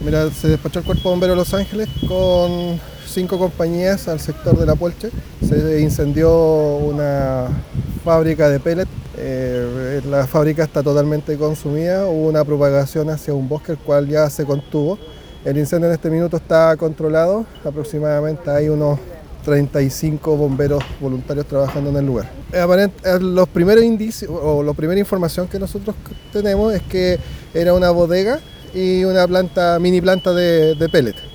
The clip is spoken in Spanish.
Mira, se despachó el Cuerpo de Bomberos de Los Ángeles con 5 compañías al sector de La Puelche. Se incendió una fábrica de pellet. La fábrica está totalmente consumida. Hubo una propagación hacia un bosque, el cual ya se contuvo. El incendio en este minuto está controlado. Aproximadamente hay unos 35 bomberos voluntarios trabajando en el lugar. Los primeros indicios o la primera información que nosotros tenemos es que era una bodega y una mini planta de pellet.